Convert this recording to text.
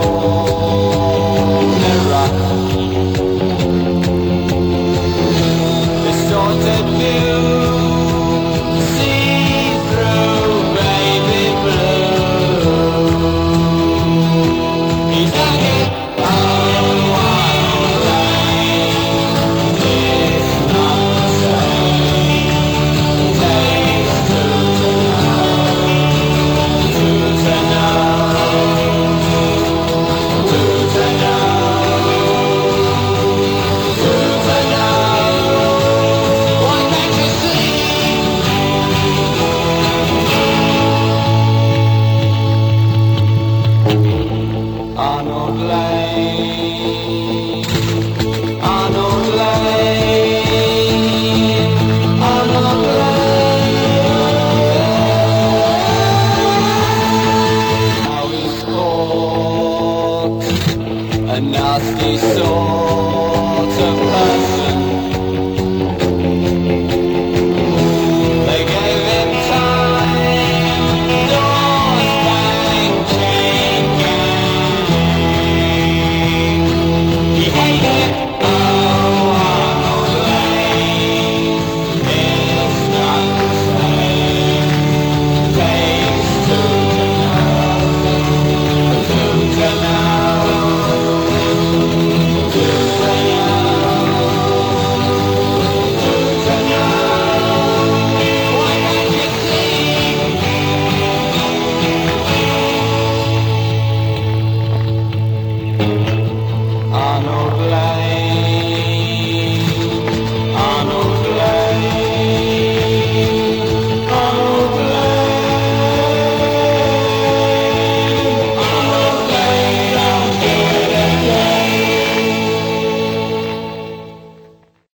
mirror, distorted view, see through baby blue. He's hanging on one lane. It's not the same. Takes two to Arnold Lane, Arnold Lane, Arnold Lane. How he stalks a nasty sort of person.